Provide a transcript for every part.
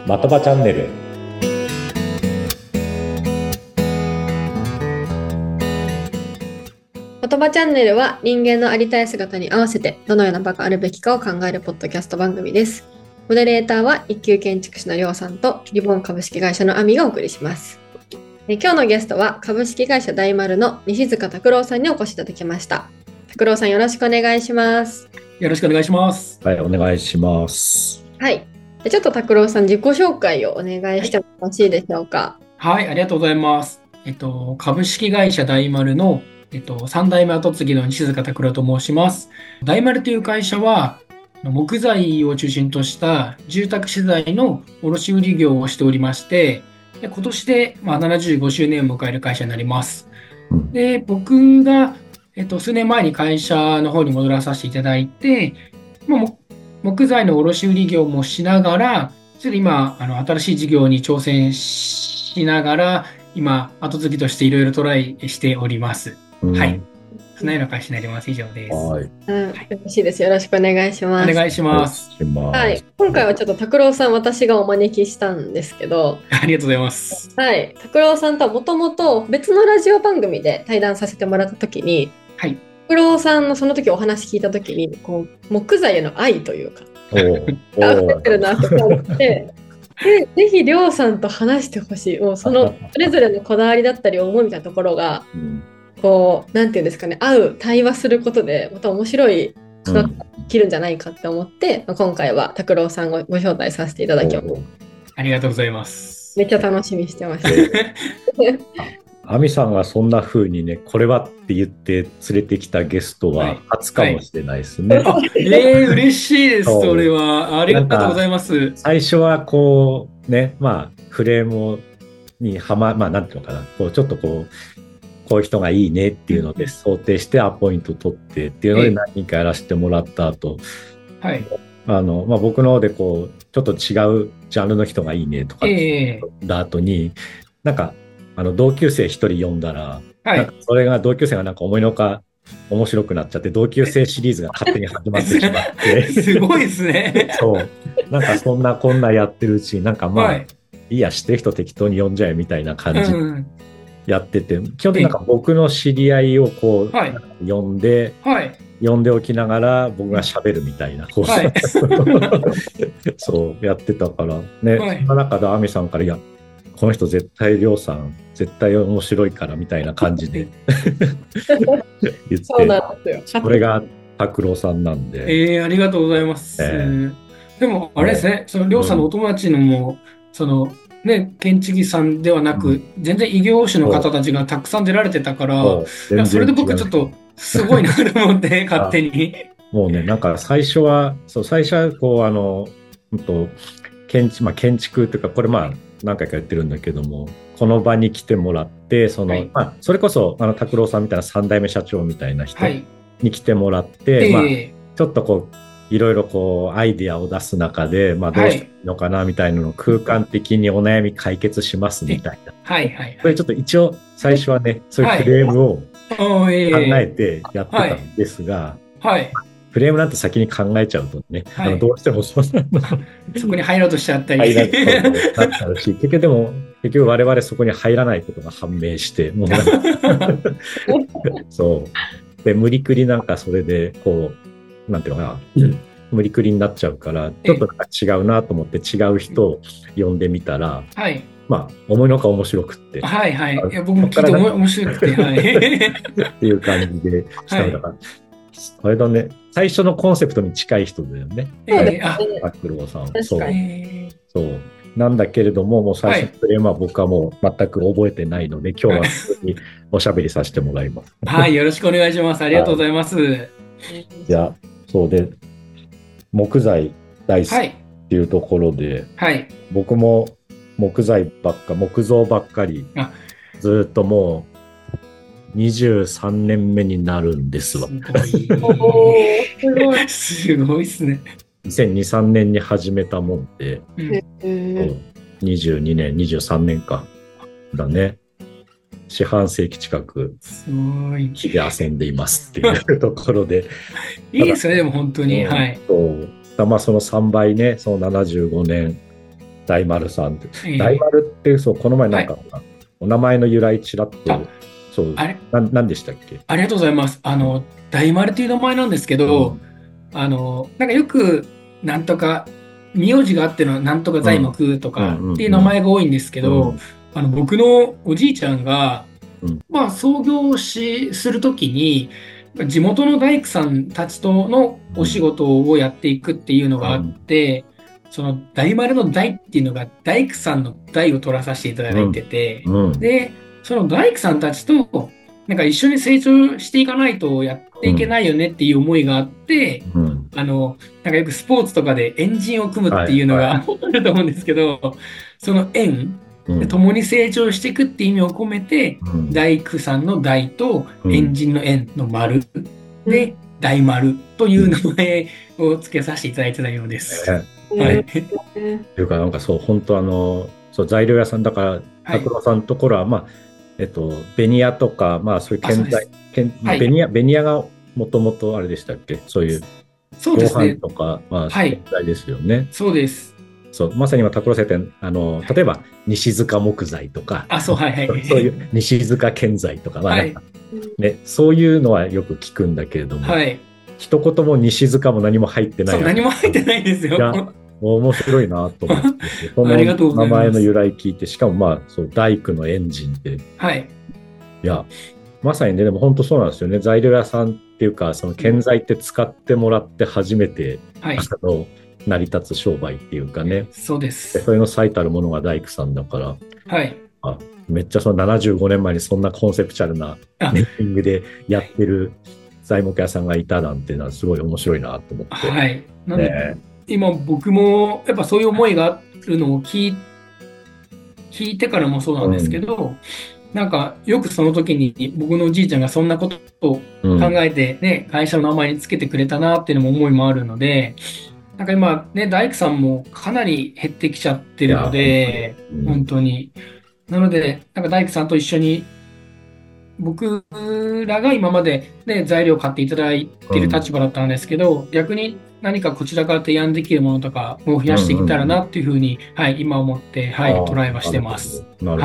的場チャンネル。 的場チャンネルは人間のありたい姿に合わせてどのような場があるべきかを考えるポッドキャスト番組です。モデレーターは一級建築士のりょうさんとリボン株式会社のあみがお送りします。今日のゲストは株式会社大丸の西塚拓郎さんにお越しいただきました。拓郎さん、よろしくお願いします。 よろしくお願いします。 はい、お願いします。 はい。ちょっと拓郎さん、自己紹介をお願いしてもよろしいでしょうか。 はい、ありがとうございます。株式会社大丸の、3代目後継ぎの西塚拓郎と申します。大丸という会社は、木材を中心とした住宅資材の卸売業をしておりまして、今年で、75周年を迎える会社になります。で、僕が、数年前に会社の方に戻らさせていただいて、木材の卸売業もしながら、ちょっと今、新しい事業に挑戦しながら、今、後継ぎとしていろいろトライしております。はい。そのような会社になります。以上です。 はい。 よろしいです。よろしくお願いします。 お願いします。 はい。今回はちょっと拓郎さん、私がお招きしたんですけど。 ありがとうございます。 はい。拓郎さんとはもともと別のラジオ番組で対談させてもらったときに、 はい。 拓郎さんのその時お話聞いたときに、木材への愛というか、溢れてるなと思って、ぜひりょうさんと話してほしい。もうそれぞれのこだわりだったり思いみたいなところが、なんていうんですかね、対話することでまた面白いことができるんじゃないかって思って、今回は拓郎さんをご招待させていただきます。 ありがとうございます。 めっちゃ楽しみにしてました。 あみさんがそんな風にね、これはって言って連れてきたゲストは初かもしれないですね。 嬉しいです、それは。ありがとうございます。 最初はフレームになんていうのかな、ちょっとこういう人がいいねっていうので想定してアポイント取ってっていうので何人かやらせてもらった後、 はい。 僕の方でちょっと違うジャンルの人がいいねとかだ後に、同級生一人呼んだら、それが同級生が思いのほか面白くなっちゃって、同級生シリーズが勝手に始まってしまって。 すごいですね。 そう。そんなこんなやってるうちに、いいや、知ってる人適当に呼んじゃえみたいな感じでやってて、基本的に僕の知り合いを呼んでおきながら僕が喋るみたいな、そうやってたからね、そんな中でアミさんから、いや、この人絶対りょうさん絶対面白いからみたいな感じで言って、 そうなんですよ。 これが拓郎さんなんで。 ありがとうございます。でもあれですね、そのりょうさんのお友達のも、建築士さんではなく、全然異業種の方たちがたくさん出られてたから、それで僕ちょっとすごいなと思って勝手に。 もうね、最初は建築というか、これ何回か言ってるんだけども、この場に来てもらって、それこそ拓郎さんみたいな3代目社長みたいな人に来てもらって、ちょっといろいろアイディアを出す中で、どうしたらいいのかなみたいなのを空間的にお悩み解決しますみたいな。これちょっと一応最初はね、そういうフレームを考えてやってたんですが、フレームなんて先に考えちゃうとね、どうしてもそこに入ろうとしちゃったり。 なっちゃうし、結局我々そこに入らないことが判明して、もうそう。で、無理くりそれで、なんていうのかな、無理くりになっちゃうから、ちょっと違うなと思って違う人を呼んでみたら、思いのほか面白くって。 いや、僕も聞いて面白くて、 っていう感じでしたのだから。あれだね、最初のコンセプトに近い人だよね。拓郎さん。そう。なんだけれども、もう最初のフレームは僕はもう全く覚えてないので、今日は普通におしゃべりさせてもらいます。 よろしくお願いします。ありがとうございます。 いや、そうで、木材大好きっていうところで、僕も木造ばっかり、ずっともう、23年目になるんですわ。 すごいですね。 2002、3年に始めたもんで、22年、23年か。だね。四半世紀近く、日で遊んでいますっていうところで。 いいですね、でも本当に。 その3倍ね、その75年大丸さんって。大丸って、そう、この前なんか、お名前の由来ちらっと、そう、何でしたっけ？ ありがとうございます。大丸っていう名前なんですけど、なんかよく、なんとか、名字があってのなんとか材木とかっていう名前が多いんですけど、僕のおじいちゃんが、まあ、創業するときに、地元の大工さんたちとのお仕事をやっていくっていうのがあって、その大丸の大っていうのが大工さんの大を取らさせていただいてて、で、その大工さんたちとなんか一緒に成長していかないとやっていけないよねっていう思いがあって、なんかよくスポーツとかでエンジンを組むっていうのがあると思うんですけど、その縁、共に成長していくっていう意味を込めて、大工さんの大とエンジンの円の丸で、大丸という名前を付けさせていただいてたようです。はい。 っていうか、なんかそう、本当そう、材料屋さんだから、拓郎さんのところは、まあ、ベニヤとか、まあ、そういう建材、ベニヤがもともとあれでしたっけ？そういう、 そうですね。 とか、まあ、建材ですよね。 そうです。 そう、まさに今、拓郎さん言った例えば、西塚木材とか、そういう西塚建材とかは、ね、そういうのはよく聞くんだけれども、一言も西塚も何も入ってない。 そう、何も入ってないですよ。 面白いなと思って、その名前の由来聞いて、しかもまあ、そう、大工のエンジンって、いや、まさにね、でも本当そうなんですよね。材料屋さんっていうか、その建材って使ってもらって初めて、成り立つ商売っていうかね。 そうです。 それの最たるものが大工さんだから、めっちゃその75年前にそんなコンセプチュアルなネッティングでやってる材木屋さんがいたなんていうのはすごい面白いなと思って。 なんで今僕もやっぱそういう思いがあるのを聞いてからもそうなんですけど、なんかよくその時に僕のおじいちゃんがそんなことを考えてね、会社の名前につけてくれたなっていうのも思いもあるので、なんか今ね、大工さんもかなり減ってきちゃってるので、本当に。なので、なんか大工さんと一緒に、僕らが今までね、材料を買っていただいている立場だったんですけど、逆に何かこちらから提案できるものとかを増やしていけたらなっていうふうに、今思って、トライはしてます。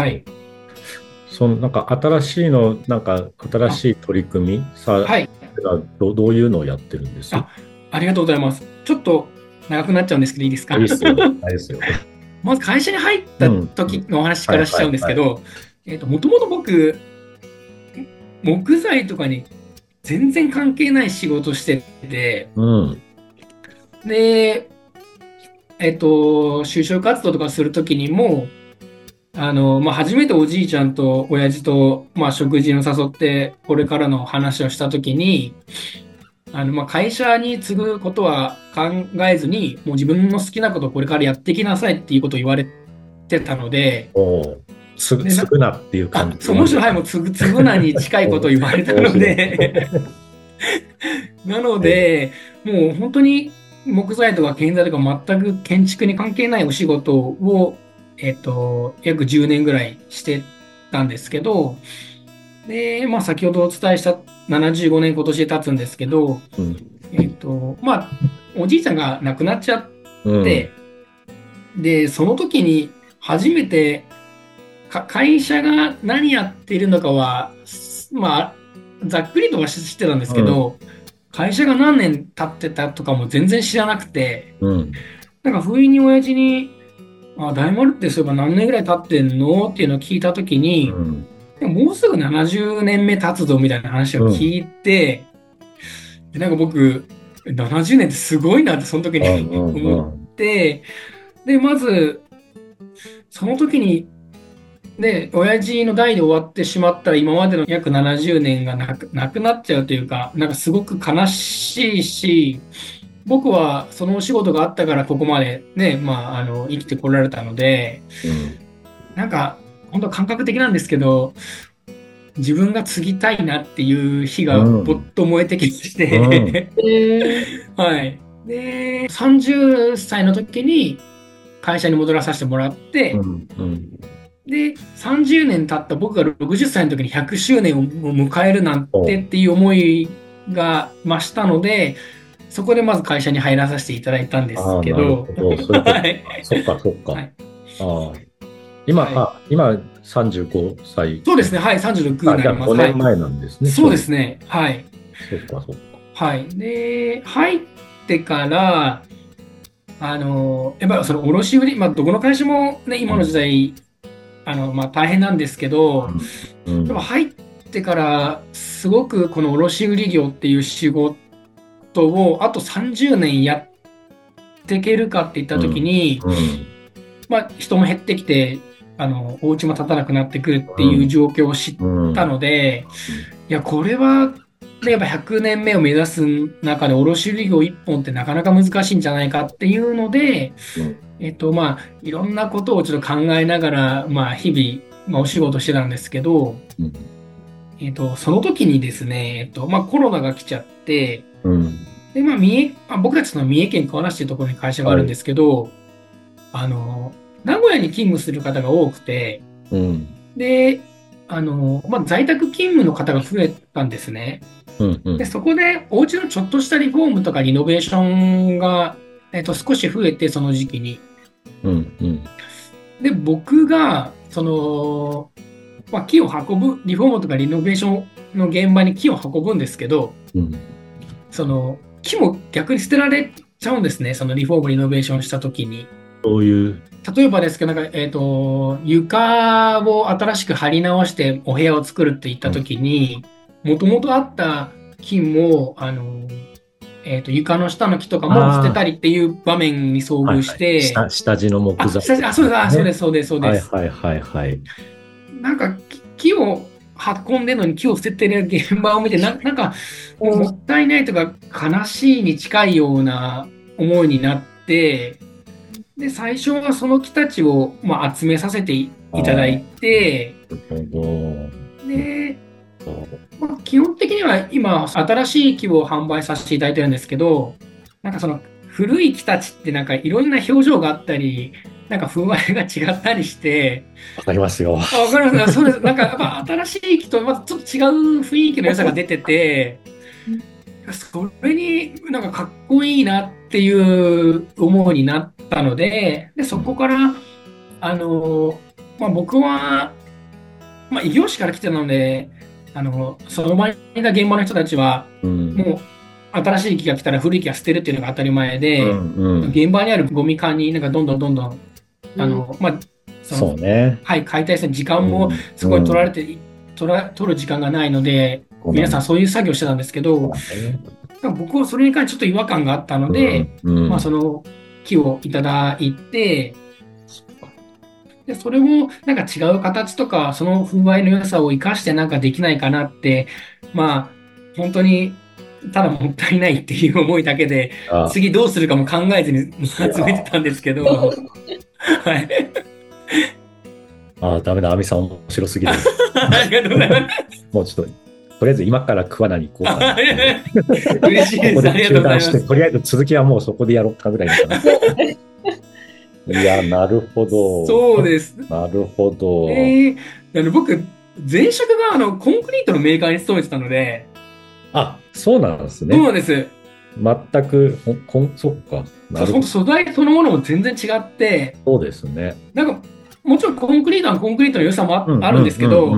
なんか新しいの、なんか新しい取り組みどういうのをやってるんですか？ ありがとうございます。ちょっと長くなっちゃうんですけど、いいですか？いいですよ。 まず会社に入った時のお話からしちゃうんですけど、もともと僕、木材とかに全然関係ない仕事してて、で、就職活動とかするときにも、初めておじいちゃんと親父と、食事に誘って、これからの話をしたときに、会社に継ぐことは考えずに、もう自分の好きなことをこれからやっていきなさいっていうことを言われてたので、 継ぐなっていう感じ。 むしろもう継ぐなに近いことを言われたので、なので、もう本当に木材とか建材とか全く建築に関係ないお仕事を、約10年ぐらいしてたんですけど、で、先ほどお伝えした75年今年で経つんですけど、おじいちゃんが亡くなっちゃって、で、その時に初めて会社が何やっているのかは、ざっくりとは知ってたんですけど、会社が何年経ってたとかも全然知らなくて、なんか不意に親父に、大丸ってそういえば何年ぐらい経ってんのっていうのを聞いたときに、もうすぐ70年目経つぞみたいな話を聞いて、なんか僕、70年ってすごいなってその時に思って、で、まず、その時に、で、親父の代で終わってしまったら今までの約70年がなくなっちゃうというか、なんかすごく悲しいし、僕はそのお仕事があったからここまでね、生きてこられたので、なんか本当感覚的なんですけど、自分が継ぎたいなっていう日がぼっと燃えてきまして、で、30歳の時に会社に戻らさせてもらって、で、30年経った僕が60歳の時に100周年を迎えるなんてっていう思いが増したので、そこでまず会社に入らさせていただいたんですけど。 そっか。 今、 は今35歳。 そうですね。はい。36になります。 5年前なんですね。 そうですね。はい。 そっか、そっか。 はい。で、入ってから、やっぱりその卸売、どこの会社もね、今の時代、大変なんですけど、でも入ってから、すごくこの卸売業っていう仕事を、あと30年やっていけるかっていったときに、人も減ってきて、お家も建たなくなってくるっていう状況を知ったので、いや、これは、やっぱ100年目を目指す中で卸売業1本ってなかなか難しいんじゃないかっていうので、いろんなことをちょっと考えながら、日々、お仕事してたんですけど、その時にですね、コロナが来ちゃって、で、僕たちの三重県桑名市というところに会社があるんですけど、名古屋に勤務する方が多くて、で、在宅勤務の方が増えたんですね。で、そこで、お家のちょっとしたリフォームとかリノベーションが、少し増えて、その時期に。で、僕が、木を運ぶ、リフォームとかリノベーションの現場に木を運ぶんですけど、木も逆に捨てられちゃうんですね。そのリフォーム、リノベーションした時に。 そういう。 例えばですけど、床を新しく張り直してお部屋を作るって言った時に、もともとあった木も、床の下の木とかも捨てたりっていう場面に遭遇して、 下地の木材、 そうです、そうです、そうです。 なんか木を運んでるのに木を捨ててる現場を見て、なんかもったいないとか悲しいに近いような思いになって、で、最初はその木たちを、集めさせていただいて、で、基本的には今、新しい木を販売させていただいてるんですけど、なんかその古い木たちってなんかいろんな表情があったり、なんか風合いが違ったりして、 わかりますよ。 わかります。そうです。なんかやっぱ新しい木とまたちょっと違う雰囲気の良さが出てて、それになんかかっこいいなっていう思いになったので、そこから、僕は、異業種から来てたので、その場にいた現場の人たちは、もう新しい木が来たら古い木は捨てるっていうのが当たり前で、現場にあるゴミ缶になんかどんどん、 そうね。 はい、解体する時間もそこに取る時間がないので、皆さんそういう作業してたんですけど、僕はそれに関してちょっと違和感があったので、その木をいただいて、で、それもなんか違う形とか、その風合いの良さを生かしてなんかできないかなって、本当にただもったいないっていう思いだけで、次どうするかも考えずに集めてたんですけど、はい。 ダメだ、亜美さん面白すぎる。 ありがとうございます。 もうちょっと、とりあえず今から桑名に行こうかな。 嬉しいです。ありがとうございます。 とりあえず続きはもうそこでやろうかぐらいのかな。いや、なるほど。 そうです。 なるほど。 僕、前職がコンクリートのメーカーに勤めてたので。 そうなんですね。 そうなんです。 全く、そっか。 素材そのものも全然違って。 そうですね。 なんか、もちろんコンクリートはコンクリートの良さもあるんですけど、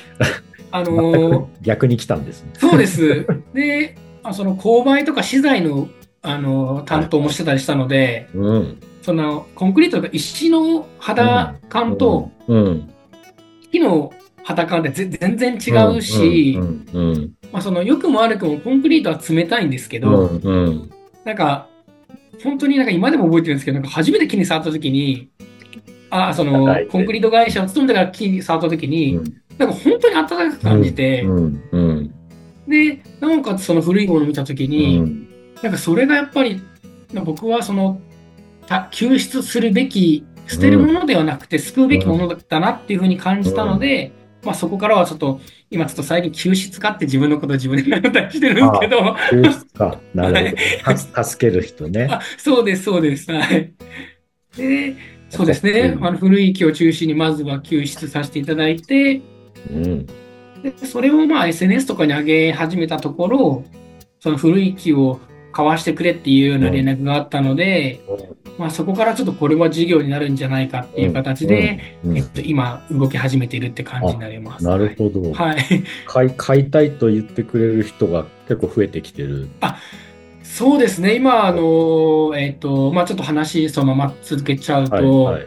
逆に来たんですね。 そうです。で、その勾配とか資材の、担当もしてたりしたので、そのコンクリートとか石の肌感と、木の肌感って全然違うし、その良くも悪くもコンクリートは冷たいんですけど、なんか、本当になんか今でも覚えてるんですけど、なんか初めて木に触った時に、そのコンクリート会社を勤めてから木に触った時に、なんか本当に暖かく感じて、で、なおかつその古いものを見た時に、なんかそれがやっぱり、僕はその、救出するべき、捨てるものではなくて救うべきものだなっていうふうに感じたので、そこからはちょっと、今ちょっと最近救出かって自分のことを自分で考えたりしてるんですけど。 救出か。なるほど。助ける人ね。 そうです、そうです。はい。で、そうですね。古い木を中心にまずは救出させていただいて、でそれをSNS とかに上げ始めたところ、その古い木を買わしてくれっていうような連絡があったので、 まあ、そこからちょっとこれは事業になるんじゃないかっていう形で、今動き始めているって感じになります。 なるほど。 はい。 買いたいと言ってくれる人が結構増えてきてる。 そうですね。今、まあ、ちょっと話そのまま続けちゃうと、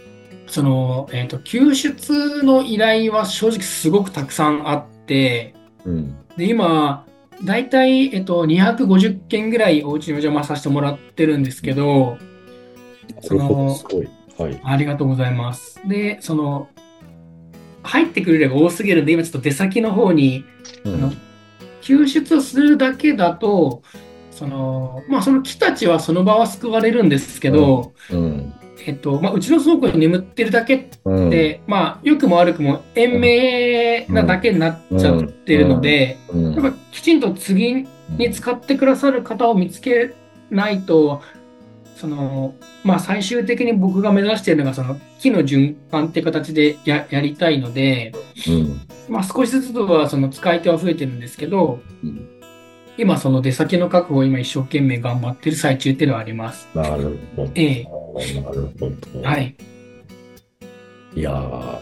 救出の依頼は正直すごくたくさんあって、で、今、だいたい、250件ぐらいお家にお邪魔させてもらってるんですけど、 すごい。はい。 ありがとうございます。で、入ってくる例が多すぎるんで、今ちょっと出先の方に、救出をするだけだと、まあ、その木たちはその場は救われるんですけど、まあ、うちの倉庫に眠ってるだけって、まあ、良くも悪くも延命なだけになっちゃってるので、やっぱきちんと次に使ってくださる方を見つけないと、まあ、最終的に僕が目指しているのが、木の循環っていう形でやりたいので、まあ、少しずつは使い手は増えてるんですけど、今出先の確保を今一生懸命頑張ってる最中っていうのはあります。 なるほど。なるほど。 はい。 いやー、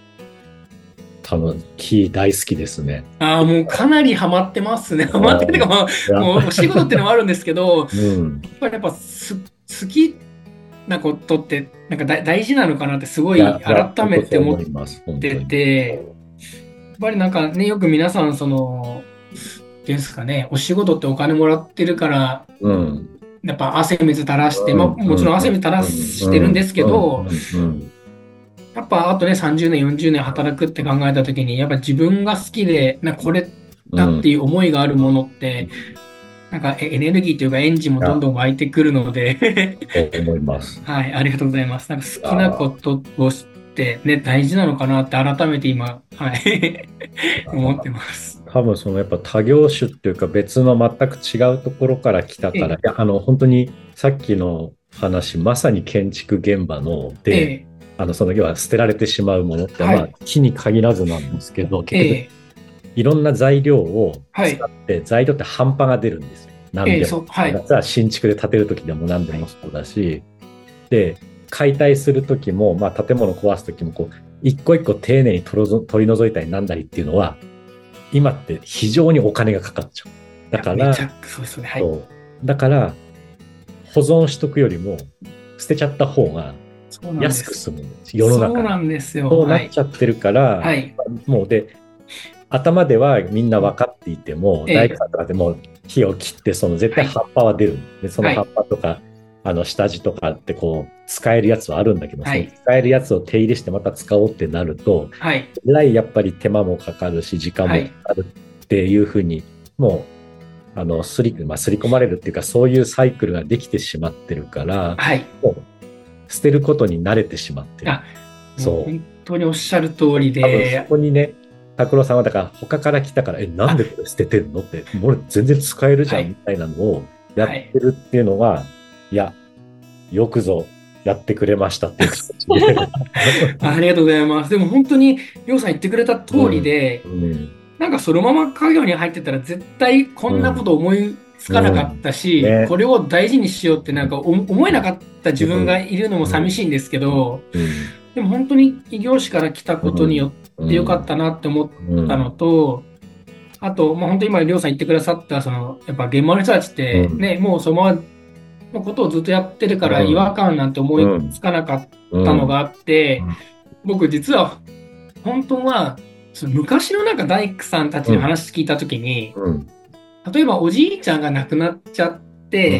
木大好きですね。 もうかなりハマってますね。ハマってるか、まあ、もうお仕事っていうのもあるんですけど、やっぱ好きなことってなんか大事なのかなってすごい改めて思ってて、やっぱりなんかね、よく皆さんですかね、お仕事ってお金もらってるから、やっぱ汗水垂らして、まあ、もちろん汗水垂らしてるんですけど、やっぱあとね、30年、40年働くって考えたときに、やっぱ自分が好きで、これだっていう思いがあるものって、なんかエネルギーというかエンジンもどんどん湧いてくるので思います。 はい、ありがとうございます。なんか好きなことをしてね、大事なのかなって改めて今、はい思ってます。 多分やっぱ他業種っていうか別の全く違うところから来たから、本当にさっきの話、まさに建築現場で、要は捨てられてしまうものって、まあ木に限らずなんですけど、結局いろんな材料を使って、材料って半端が出るんですよ。何でも。新築で建てるときでも何でもそうだし、で、解体するときも、まあ、建物壊すときも一個一個丁寧に取り除いたりなんだりっていうのは、今って非常にお金がかかっちゃう。だから、だから保存しとくよりも捨てちゃった方が安く済むんです。世の中。 そうなんですよ。 そうなっちゃってるから、もうで、頭ではみんな分かっていても、大工さんとかでも木を切って、絶対葉っぱは出る。で、その葉っぱとか、下地とかって使えるやつはあるんだけど、使えるやつを手入れしてまた使おうってなると、やっぱり手間もかかるし、時間もかかるっていうふうに、もう、刷り込まれるっていうか、そういうサイクルができてしまってるから、もう捨てることに慣れてしまってる。 本当におっしゃる通りで。 そこにね、拓郎さんはだから他から来たから、なんでこれ捨ててるのって、もう全然使えるじゃんみたいなのをやってるっていうのが、いや、よくぞやってくれましたっていう形でありがとうございます。でも本当に、りょうさん言ってくれた通りで、なんかそのまま家業に入ってたら絶対こんなこと思いつかなかったし、これを大事にしようってなんか思えなかった自分がいるのも寂しいんですけど、でも本当に異業種から来たことによってよかったなって思ったのと、あと、まあ、本当に今りょうさん言ってくださった、やっぱ現場の人たちってね、もうそのままのことをずっとやってるから違和感なんて思いつかなかったのがあって、僕実は本当は昔のなんか大工さんたちの話聞いたときに、例えばおじいちゃんが亡くなっちゃって、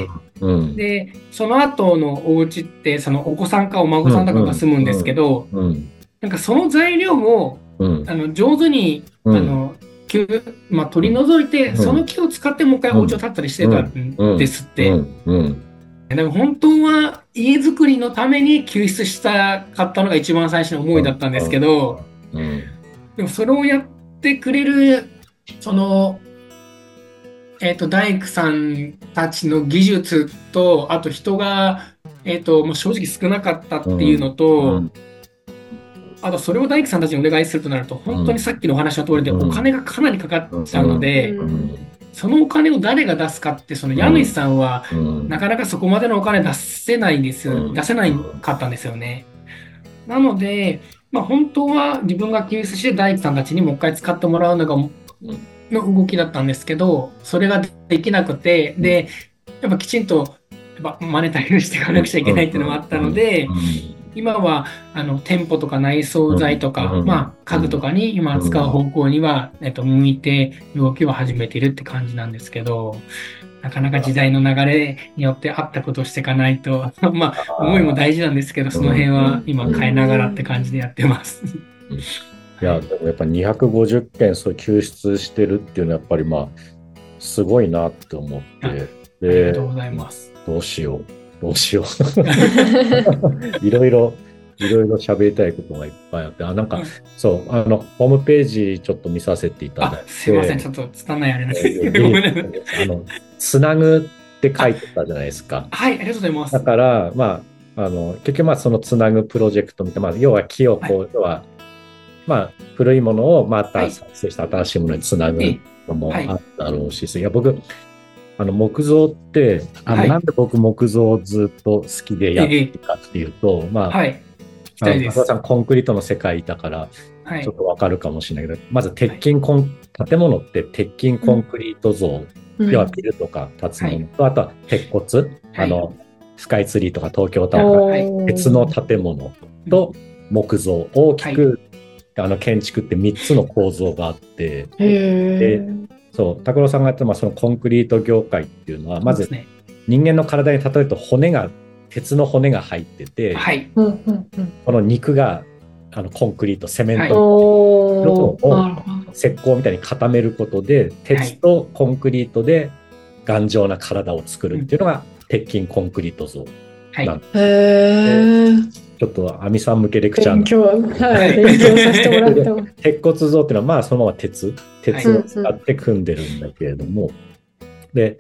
でその後のお家ってお子さんかお孫さんとかが住むんですけど、なんかその材料を上手に取り除いて、その木を使ってもう一回お家を建ったりしてたんですって。でも本当は家づくりのために救出したかったのが一番最初の思いだったんですけど、でもそれをやってくれる大工さんたちの技術と、あと人がもう正直少なかったっていうのと、あとそれを大工さんたちにお願いするとなると、本当にさっきのお話の通りでお金がかなりかかっちゃうので、 そのお金を誰が出すかって、その家主さんは、なかなかそこまでのお金出せないんです、出せないかったんですよね。なので、本当は自分が救出して大工さんたちにもう一回使ってもらうのが、の動きだったんですけど、それができなくて、で、やっぱきちんと、マネタイズしていかなくちゃいけないっていうのもあったので、今は店舗とか内装材とか、家具とかに今使う方向には、向いて動きを始めているって感じなんですけど、なかなか時代の流れによって合ったことをしていかないと、思いも大事なんですけど、その辺は今変えながらって感じでやってます。 いや、でもやっぱ250件そう救出してるっていうのはやっぱりすごいなって思って。 ありがとうございます。 どうしよう。いろいろ喋りたいことがいっぱいあって、そう、ホームページちょっと見させていただいて。 すいません、ちょっと拙いあれなんですけど、ごめんなさい。 つなぐって書いてたじゃないですか。 はい、ありがとうございます。 だから、結局そのつなぐプロジェクトみたいな、要は木を要は、古いものをまた作成した新しいものにつなぐのもあったろうし、いや、僕、木造って、なんで僕木造をずっと好きでやってるかっていうと、松田さんコンクリートの世界だから、ちょっとわかるかもしれないけど、まず建物って鉄筋コンクリート像、要はビルとか建つものと、あとは鉄骨、スカイツリーとか東京タワー、鉄の建物と木造、大きく建築って3つの構造があって、そう、拓郎さんがやってそのコンクリート業界っていうのは、まず人間の体に例えると鉄の骨が入ってて、この肉がコンクリート、セメントを石膏みたいに固めることで、鉄とコンクリートで頑丈な体を作るっていうのが鉄筋コンクリート像なんです。ちょっと亜美さん向けレクチャー勉強させてもらってます。 鉄骨像っていうのはそのまま鉄を使って組んでるんだけれども、で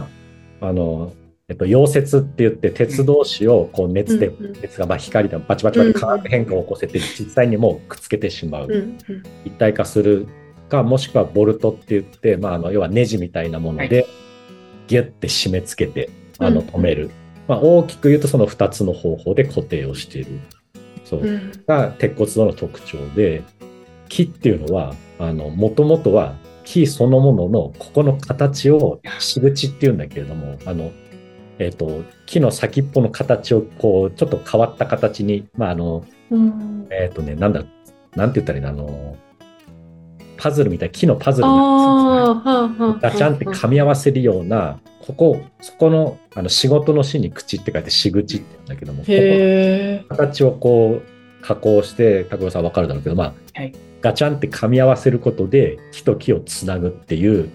溶接って言って鉄同士をこう熱が光でバチバチ化学変化を起こせて実際にもうくっつけてしまう、一体化するか、もしくはボルトって言って、要はネジみたいなものでギュッて締め付けて止める。大きく言うとその2つの方法で固定をしている、が鉄骨造の特徴で、木っていうのはもともとは木そのもののここの形を仕口っていうんだけれども、木の先っぽの形をこうちょっと変わった形になんて言ったらいいの、パズルみたいな木のパズルがガチャンって噛み合わせるような、そこの仕事のしに口って書いて仕口って言うんだけども、ここ形をこう加工して、拓郎さん分かるだろうけど、ガチャンって噛み合わせることで木と木をつなぐっていう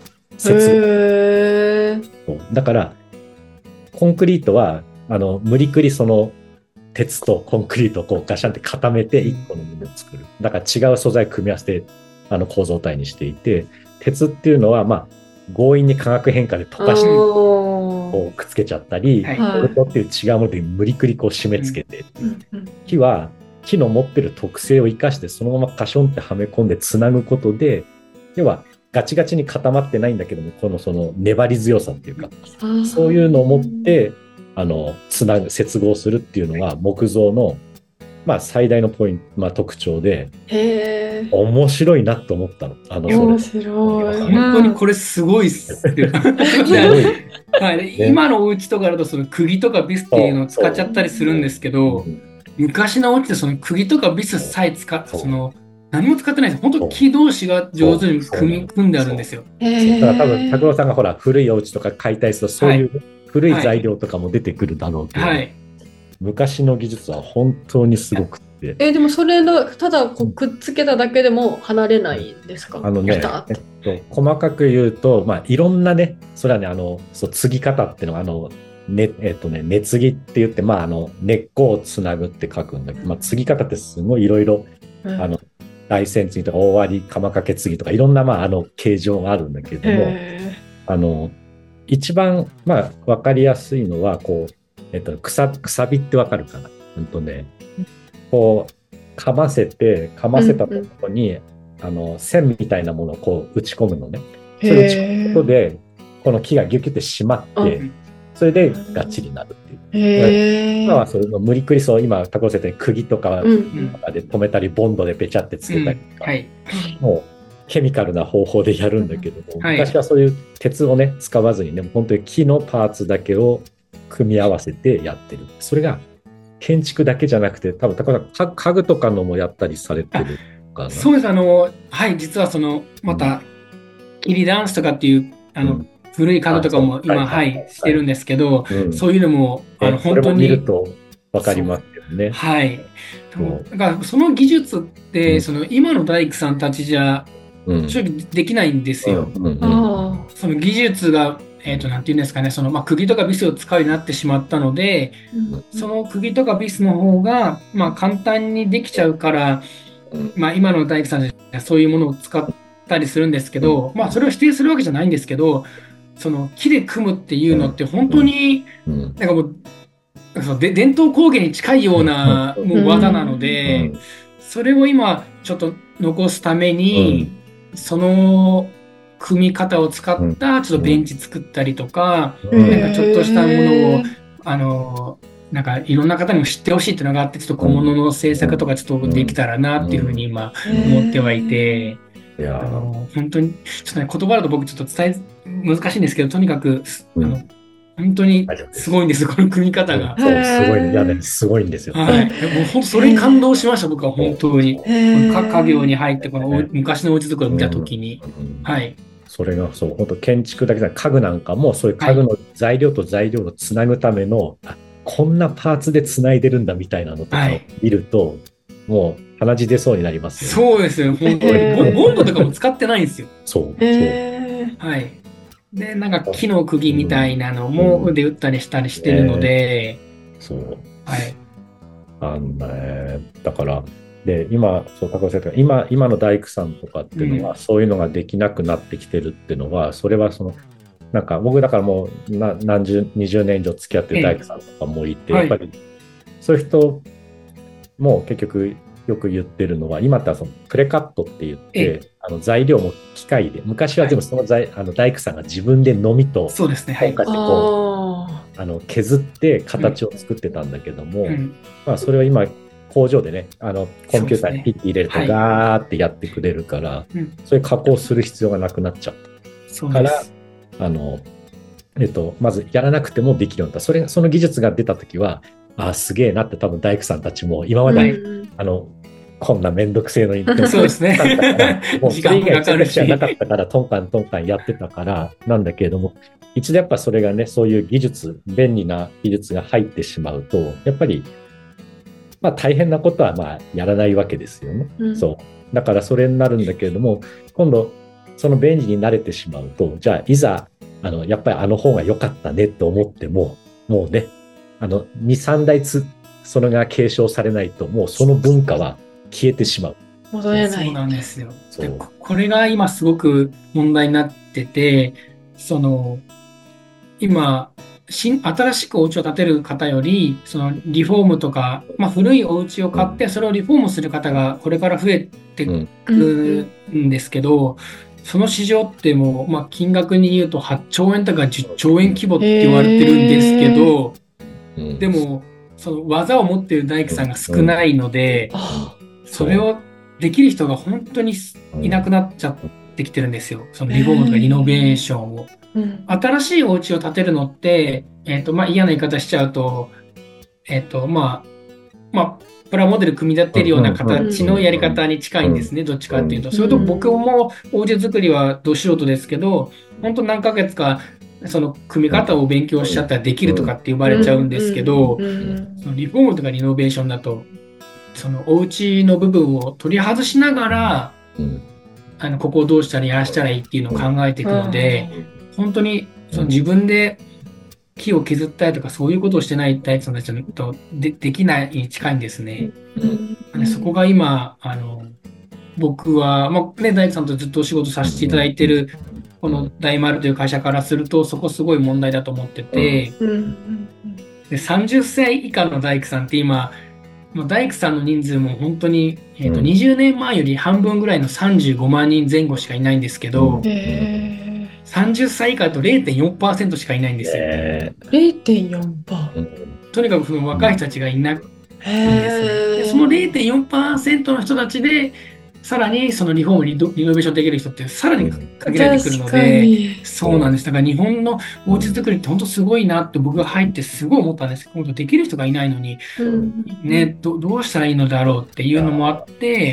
説だから、コンクリートは無理くりその鉄とコンクリートをこうガシャンって固めて1個のものを作る。だから違う素材を組み合わせて構造体にしていて、鉄っていうのは強引に化学変化で溶かしてこうくっつけちゃったり、ボルトっていう違うもので無理くりこう締め付けて、木は木の持ってる特性を生かしてそのままカションってはめ込んでつなぐことで、要はガチガチに固まってないんだけども、その粘り強さっていうか、そういうのを持ってつなぐ、接合するっていうのが木造の最大のポイント、特徴で、面白いなと思ったの。 面白い。 本当にこれすごいっす。今のお家とかだとその釘とかビスっていうのを使っちゃったりするんですけど、昔のお家でその釘とかビスさえ何も使ってないです。本当木同士が上手に組んであるんですよ。 だから多分拓郎さんがほら古いお家とか解体するとそういう古い材料とかも出てくるだろうけど、昔の技術は本当にすごくて。 でもそれのただこうくっつけただけでも離れないんですか？ 細かく言うと、いろんなね、それはね、継ぎ方っていうのが根継ぎって言って、根っこをつなぐって書くんだけど、継ぎ方ってすごいいろいろ大線継ぎとか大割り鎌掛け継ぎとかいろんな形状があるんだけれども、一番分かりやすいのはこう、くさびって分かるかな。こうかませたところに線みたいなものをこう打ち込むのね。それを打ち込むことでこの木がギュキュって締まって、それでがっちりなるっていう。今はその無理くり今、タコセットに釘とかで止めたり、ボンドでペチャってつけたりとか、もうケミカルな方法でやるんだけども、昔はそういう鉄をね、使わずにね、本当に木のパーツだけを組み合わせてやってる。それが建築だけじゃなくて、多分家具とかのもやったりされてるかな。 そうです。実はまた、キリダンスとかっていう、古い家具とかも今、してるんですけど、そういうのも、本当に。 見るとわかりますよね。 だからその技術って、今の大工さんたちじゃ、正直できないんですよ。その技術が、なんていうんですかね、釘とかビスを使うようになってしまったので、その釘とかビスの方が、簡単にできちゃうから、今の大工さんはそういうものを使ったりするんですけど、それを否定するわけじゃないんですけど、木で組むっていうのって本当に、なんかもう、伝統工芸に近いようなもう技なので、それを今ちょっと残すために、その組み方を使ったちょっとベンチ作ったりとか、なんかちょっとしたものを、なんかいろんな方にも知ってほしいっていうのがあって、ちょっと小物の制作とかちょっとできたらなっていうふうに今思ってはいて、本当に、ちょっとね、言葉だと僕ちょっと難しいんですけど、とにかく、本当にすごいんですよ、この組み方が。 そう、すごい、いやね、すごいんですよ。 もう本当それに感動しました、僕は本当に。家業に入って、この昔のお家作りを見たときに。 それがそう、本当建築だけじゃなくて、家具なんかも、そういう家具の材料と材料をつなぐための、こんなパーツでつないでるんだみたいなのとかを見ると、もう鼻血出そうになりますよね。そうですよ、本当に。ボンドとかも使ってないんですよ。 そう。 で、なんか木の釘みたいなのもで打ったりしたりしてるので、 そう。だから、で、今、高尾先生が今の大工さんとかっていうのは、そういうのができなくなってきてるっていうのは、それはなんか僕だからもう20年以上付き合ってる大工さんとかもいて、やっぱりそういう人も結局よく言ってるのは、今ってプレカットって言って、材料も機械で、昔は全部大工さんが自分でのみとそうですね、 削って形を作ってたんだけども、それは今工場でね、コンピューターにピッて入れるとガーってやってくれるから、そういう加工する必要がなくなっちゃったから、まずやらなくてもできるようになった。その技術が出た時は、すげえなって多分大工さんたちも今まで、こんなめんどくせえのにそうですね。 もうそれ以外選択肢はなかったからトンカンやってたからなんだけれども、一度やっぱそれがね、そういう便利な技術が入ってしまうと、やっぱり大変なことはやらないわけですよね。そうだからそれになるんだけれども、今度その便利に慣れてしまうと、じゃあいざやっぱり方が良かったねと思っても、もうね、2、3代それが継承されないと、もうその文化は消えてしまう。 戻れない。 そうなんですよ。これが今すごく問題になってて、今、新しくお家を建てる方より、リフォームとか、古いお家を買って、それをリフォームする方がこれから増えてくるんですけど、その市場ってもう、金額に言うと8兆円とか10兆円規模って言われてるんですけど、でも、その技を持っている大工さんが少ないので、それをできる人が本当にいなくなっちゃってきてるんですよ。そのリフォームとかリノベーションを。新しいお家を建てるのって、嫌な言い方しちゃうと、プラモデル組み立てるような形のやり方に近いんですね、どっちかっていうと。それと僕もお家作りはど素人ですけど、本当何ヶ月かその組み方を勉強しちゃったらできるとかって呼ばれちゃうんですけど、そのリフォームとかリノベーションだと、そのお家の部分を取り外しながら、ここをどうしたらやらしたらいいっていうのを考えていくので、本当にその自分で木を削ったりとかそういうことをしてないタイプの人とできないに近いんですね。そこが今、僕は、大工さんとずっとお仕事させていただいている、この大丸という会社からすると、そこすごい問題だと思ってて、で30歳以下の大工さんって今、大工さんの人数も本当に、20年前より半分ぐらいの35万人前後しかいないんですけど、 30歳以下だと 0.4% しかいないんですよ。 0.4%。 とにかくその若い人たちがいなくて、でその 0.4% の人たちで、さらにそのリフォームリノベーションできる人ってさらに限られてくるので、そうなんです。だから日本のお家作りって本当すごいなって僕が入ってすごい思ったんです。本当できる人がいないのに、ね、どうしたらいいのだろうっていうのもあって、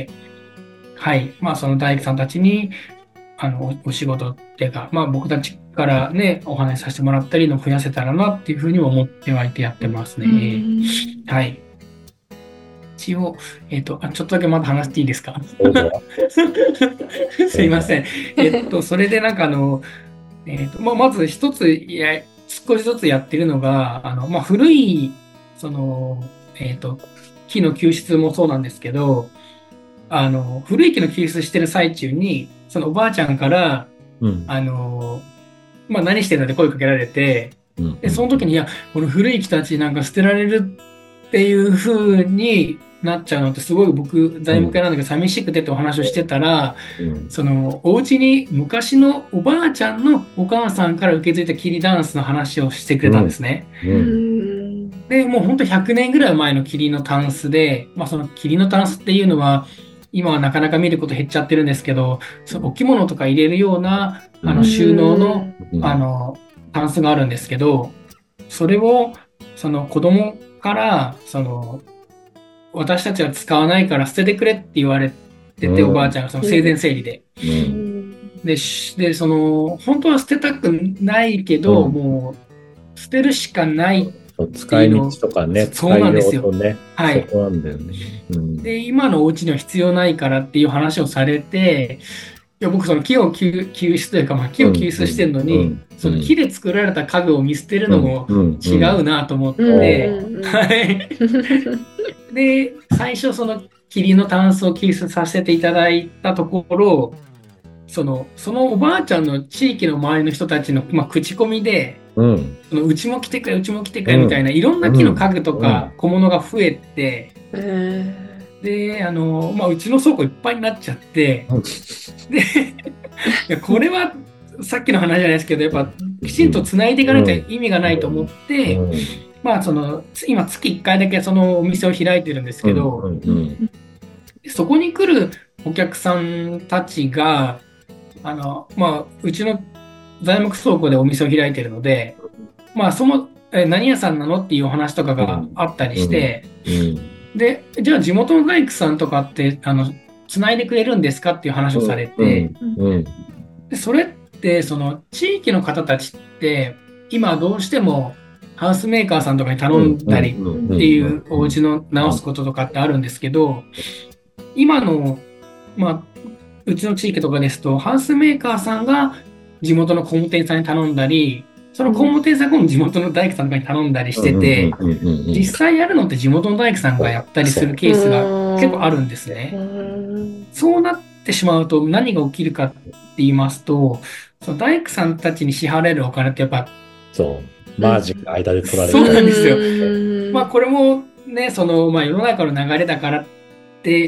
はい。まあその大工さんたちに、お仕事っていうか、まあ僕たちからね、お話しさせてもらったりの増やせたらなっていうふうに思ってはいてやってますね。はい。一応、ちょっとだけまだ話していいですか？すいません。それでなんかまず一つ少しずつやってるのが、まあ古い、木の救出もそうなんですけど、古い木の救出してる最中に、そのおばあちゃんから、まあ何してんだって声かけられて、で、その時に、いや、この古い木たちなんか捨てられるっていう風になっちゃうのってすごい僕、材木屋なんだけど寂しくてってお話をしてたら、お家に昔のおばあちゃんのお母さんから受け継いだ桐ダンスの話をしてくれたんですね。で、もうほんと100年ぐらい前の桐のタンスで、まあその桐のタンスっていうのは、今はなかなか見ること減っちゃってるんですけど、そのお着物とか入れるような、収納の、タンスがあるんですけど、それを、子供から、私たちは使わないから捨ててくれって言われてて、おばあちゃんが生前整理で。で、本当は捨てたくないけど、もう、捨てるしかない使い道とかね、 そうなんですよ。 はい。そこなんだよね。 で、今のお家には必要ないからっていう話をされて、いや僕木を救出というか、まあ、木を救出してるのに、その木で作られた家具を見捨てるのも違うなと思って、はい。で、最初桐のタンスを救出させていただいたところ、そのおばあちゃんの地域の周りの人たちの、まあ、口コミで、うちも来てくれ、うちも来てくれみたいな、いろんな木の家具とか小物が増えて、で、まあ、うちの倉庫いっぱいになっちゃって、で、これはさっきの話じゃないですけど、やっぱきちんと繋いでいかないと意味がないと思って、まあ、今月1回だけそのお店を開いてるんですけど、そこに来るお客さんたちが、まあ、うちの材木倉庫でお店を開いてるので、まあ、何屋さんなのっていうお話とかがあったりして、で、じゃあ地元の大工さんとかって、繋いでくれるんですかっていう話をされて、でそれって、地域の方たちって、今どうしてもハウスメーカーさんとかに頼んだりっていうお家の直すこととかってあるんですけど、今の、まあ、うちの地域とかですと、ハウスメーカーさんが地元の工務店さんに頼んだり、その工務店さんが地元の大工さんとかに頼んだりしてて、実際やるのって地元の大工さんがやったりするケースが結構あるんですね。そうなってしまうと何が起きるかって言いますと、その大工さんたちに支払えるお金ってやっぱ、 マージンが間で取られる。 そうなんですよ。まあこれもね、まあ世の中の流れだからって、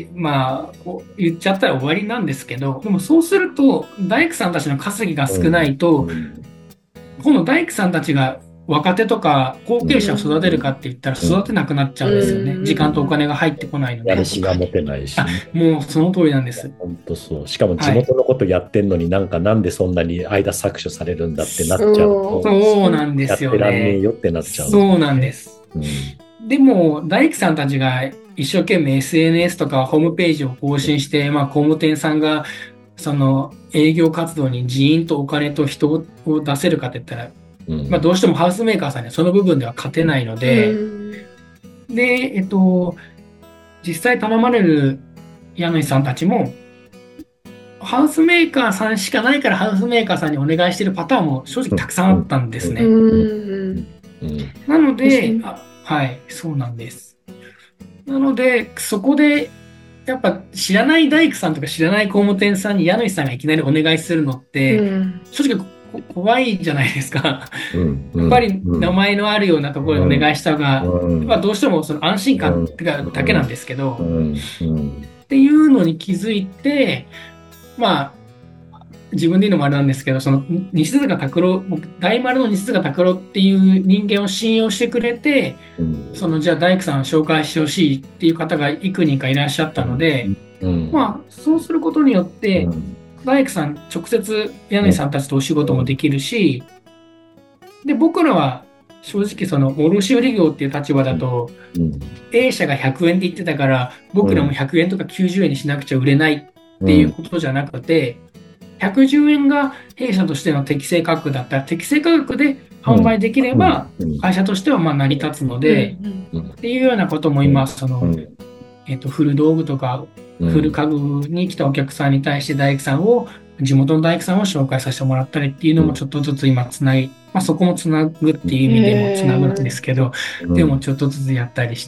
まあ言っちゃったら終わりなんですけど、でもそうすると大工さんたちの稼ぎが少ないと、今度大工さんたちが若手とか後継者を育てるかって言ったら育てなくなっちゃうんですよね。時間とお金が入ってこないので。 やる気が持てないし、 もうその通りなんです。 本当そう。しかも地元のことやってんのになんでそんなに間搾取されるんだってなっちゃうと。 そうなんですよね。 やってらんねえよってなっちゃう。 そうなんです。でも大工さんたちが一生懸命 SNS とかホームページを更新して、まあ工務店さんが営業活動に人員とお金と人を出せるかって言ったら、まあどうしてもハウスメーカーさんにはその部分では勝てないので、で、実際頼まれる家主さんたちも、ハウスメーカーさんしかないからハウスメーカーさんにお願いしてるパターンも正直たくさんあったんですね。なので、はい、そうなんです。なので、そこで、やっぱ知らない大工さんとか知らない工務店さんに家主さんがいきなりお願いするのって、正直怖いじゃないですか。やっぱり名前のあるようなところでお願いした方が、まあどうしてもその安心感だけなんですけど、っていうのに気づいて、まあ、 自分で言うのもあれなんですけど、その西塚拓郎、大丸の西塚拓郎っていう人間を信用してくれて、じゃあ大工さんを紹介してほしいっていう方が幾人かいらっしゃったので、そうすることによって、大工さん直接柳さんたちとお仕事もできるし、で、僕らは正直卸売業っていう立場だと、A 社が100円って言ってたから、僕らも100円とか90円にしなくちゃ売れないっていうことじゃなくて、110円が弊社としての適正価格だったら、適正価格で販売できれば、会社としては成り立つので、っていうようなことも今、古道具とか、古家具に来たお客さんに対して大工さんを、地元の大工さんを紹介させてもらったりっていうのもちょっとずつ今そこもつなぐっていう意味でもつなぐんですけど、でもちょっとずつやったりして、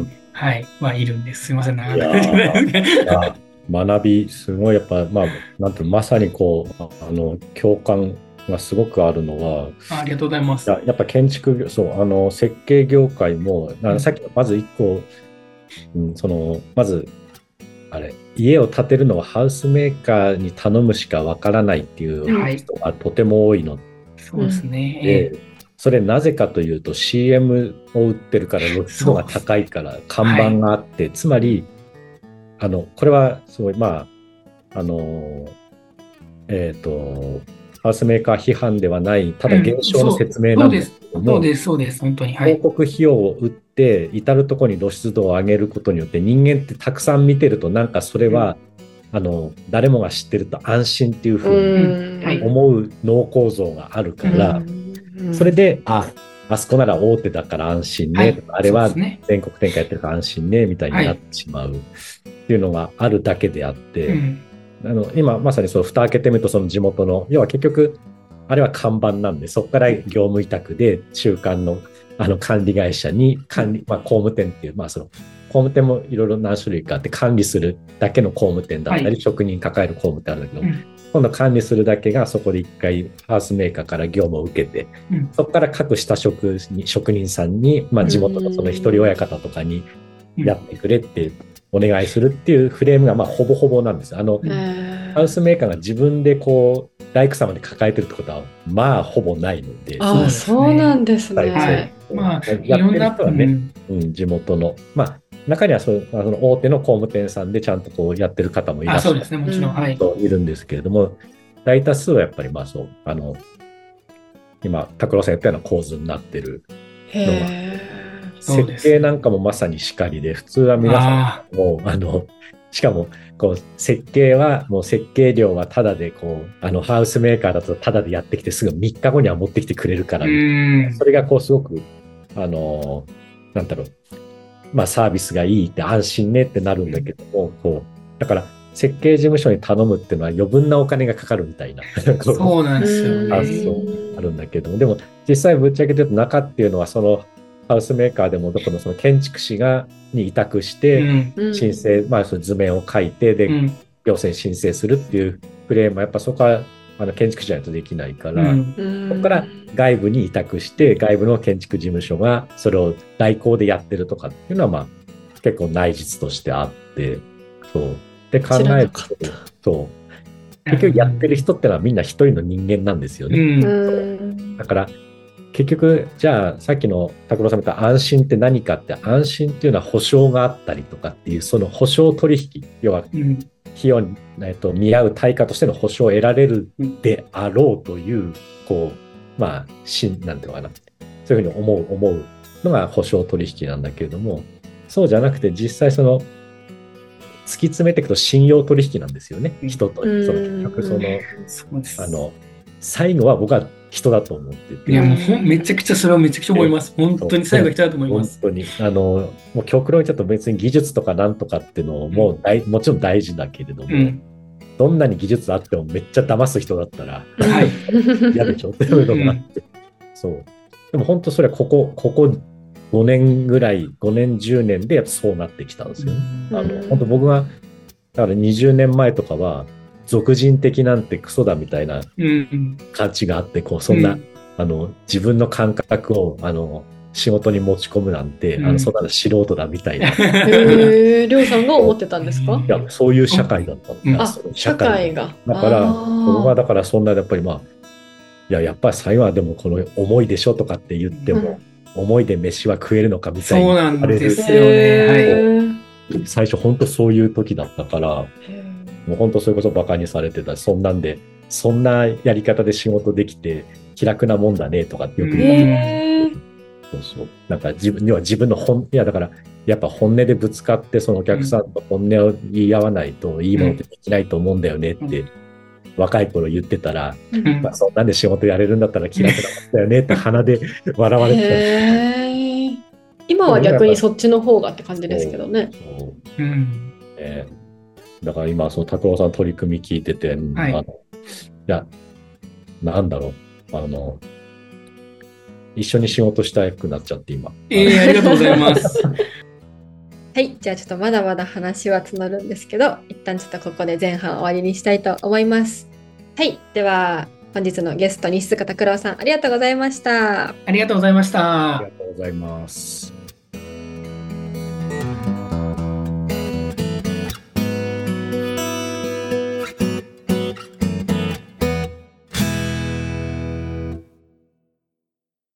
いるんです。すいません、長くな学び、すごいやっぱ、なんてまさに共感がすごくあるのは、 ありがとうございます。 やっぱ建築業、設計業界も、さっきまず一個、まず、家を建てるのはハウスメーカーに頼むしかわからないっていう人がとても多いの。 そうですね。 それなぜかというと CM を売ってるから露出度が高いから看板があって、つまりこれはすごいハウスメーカー批判ではないただ現象の説明なんですけども、 そうです本当に、 広告費用を売って至るところに露出度を上げることによって人間ってたくさん見てるとなんかそれは、誰もが知ってると安心っていうふうに思う脳構造があるから、それであそこなら大手だから安心ね、あれは全国展開やってるから安心ねみたいになってしまうっていうのがあるだけであって、今まさに蓋開けてみるとその地元の要は結局あれは看板なんで、そこから業務委託で中間の管理会社に工務店っていう工務店もいろいろ何種類かあって管理するだけの工務店だったり、職人抱える工務店あるんだけど、今度管理するだけがそこで一回ハウスメーカーから業務を受けて、そこから各下職人さんに、地元のその一人親方とかにやってくれってお願いするっていうフレームがほぼほぼなんです。ハウスメーカーが自分で大工様で抱えてるってことはほぼないので。 そうなんですね。 やってる人はね、地元の中には大手の工務店さんでちゃんとやってる方もいらっしゃる。 そうですね、もちろん、 いるんですけれども、大多数はやっぱり今拓郎さん言ったような構図になってるのが、設計なんかもまさにしかりで、普通は皆さんもしかも設計はもう設計料はタダでハウスメーカーだとタダでやってきてすぐ3日後には持ってきてくれるから、それがすごくなんだろう、サービスがいいって安心ねってなるんだけども、だから設計事務所に頼むっていうのは余分なお金がかかるみたいなそうなんですよね。 発想あるんだけども、でも実際ぶっちゃけて言うと中っていうのはハウスメーカーでもどこの建築士に委託して申請、その図面を書いてで、行政に申請するっていうフレームはやっぱそこは建築士じゃないとできないから、そこから外部に委託して外部の建築事務所がそれを代行でやってるとかっていうのは結構内実としてあって、で考えると結局やってる人ってのはみんな一人の人間なんですよね。だから結局じゃあさっきの拓郎さんみたいな安心って何かって、安心っていうのは保証があったりとかっていうその保証取引、要は費用に、見合う対価としての保証を得られるであろうというなんていうのかな、そういうふうに思うのが保証取引なんだけれども、そうじゃなくて実際突き詰めていくと信用取引なんですよね、人と。結局最後は僕は人だと思ってて。 いやもうめちゃくちゃそれはめちゃくちゃ思います。本当に最後は人だと思います。 本当にもう極論言っちゃうと別に技術とかなんとかっていうのももちろん大事だけれども、どんなに技術あってもめっちゃ騙す人だったら嫌でしょっていうのがあって、でも本当それはここ5年ぐらい5年10年でやっぱそうなってきたんですよ。本当僕がだから20年前とかは俗人的なんてクソだみたいな感じがあって、そんな自分の感覚を仕事に持ち込むなんて、そんなの素人だみたいな。 りょうさんが思ってたんですか？ いや、そういう社会だったんだ。 社会が。 だから、僕はだからそんなやっぱりいや、やっぱり最後はでもこの思いでしょとかって言っても、思いで飯は食えるのかみたいな。そうなんですよね。 最初本当そういう時だったから、もう本当それこそバカにされてた。そんなやり方で仕事できて気楽なもんだねとかってよく言って、そうなんか自分のいやだからやっぱ本音でぶつかってそのお客さんと本音を言い合わないといいものってできないと思うんだよねって若い頃言ってたら、そんなんで仕事やれるんだったら気楽なもんだよねって鼻で笑われてた。 今は逆にそっちの方がって感じですけどね。 だから今その拓郎さんの取り組み聞いてて、いやなんだろう一緒に仕事したくなっちゃって今。 ありがとうございます。 はい、じゃあちょっとまだまだ話は募るんですけど、一旦ちょっとここで前半終わりにしたいと思います。はい、では本日のゲスト西塚拓郎さんありがとうございました。 ありがとうございました。 ありがとうございます。